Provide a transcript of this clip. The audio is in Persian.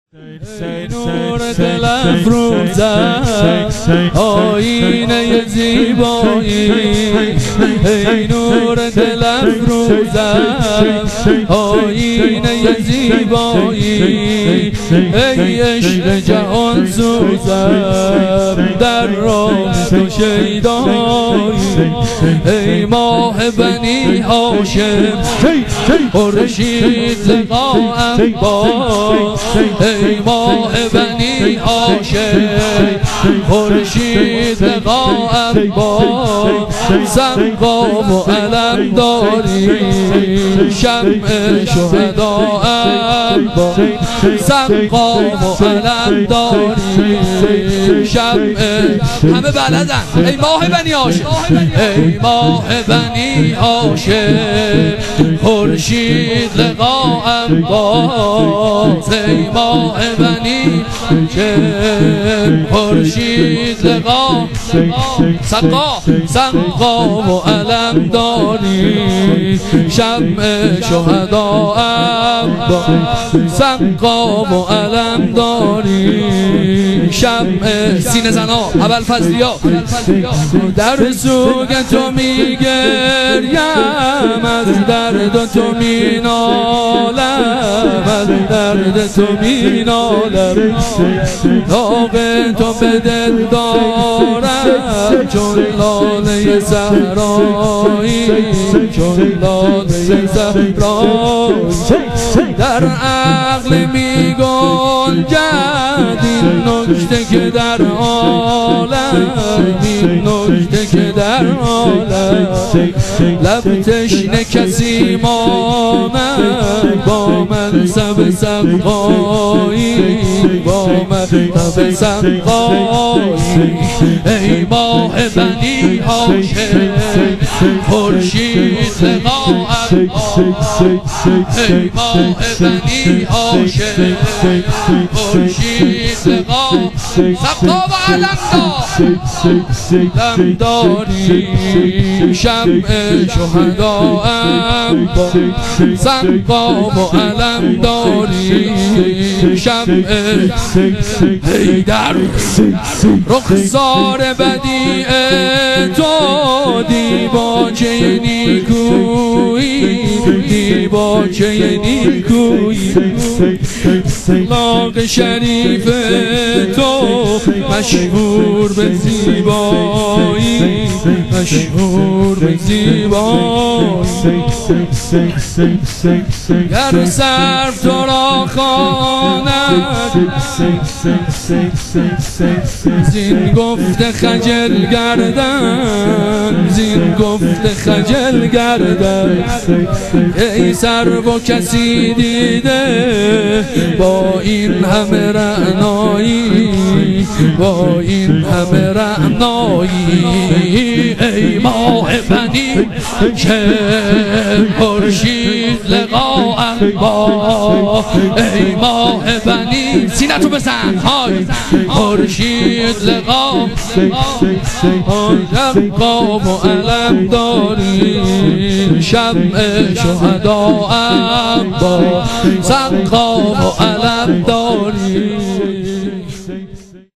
ای نور دل افروزم آینه زیبایی، ای نور دل افروزم آینه زیبایی، ای عشق جهان سوزم در راه تو شیدایی، ای ماه بنی هاشم خورشید لقاءم با، ای ماه بنی هاشم خورشید لقاءم با، سقام و علم داری شمع شهداءم با، سقام و علم داری شمع. همه بلدن ای ماه بنی هاشم، ای ماه بنی هاشم خورشید لقاءم با، ای ماه بنی هاشم خورشید لقاء، سقام و علم داری شمع شهداءم با، سقام و علم داری شمع. سینه زنا ابوالفضلیا در سوگ تو میگریم، از درد تو مینالم، از درد تو مینالم، داغ تو به دل دارم چون لاله صحرایی، چون لاله صحرایی، در عقل می گنجد این نکته که در عالم، این نکته که در عالم، لب تشنه کسی ماند با منصب سقایی، با منصب سقایی، ای ماه بنی هاشم خورشید لقاءم با، ای ماه بنی هاشم خورشید لقاء، سقام و علم داری شمع شهداءم با، سقام و علم داری شمع. ای در رخسار بدیع تو دیباچه نیکویی، دیباچه نیکویی، اخلاق شریف تو مشهور به زیبایی، مشهور به زیبایی، گر سر تو را خواند زین گفته خجل گردم، زین گفته خجل گردم، ای سر و کسی دیده با این همه رعنایی، با این همه رعنایی، ای ماه بنی که خورشید لقاءم با، ای ماه بنی سینتو بزن های خورشید لقاء، سقام و علم داری شمع شهداءم با، سقام و علم داری.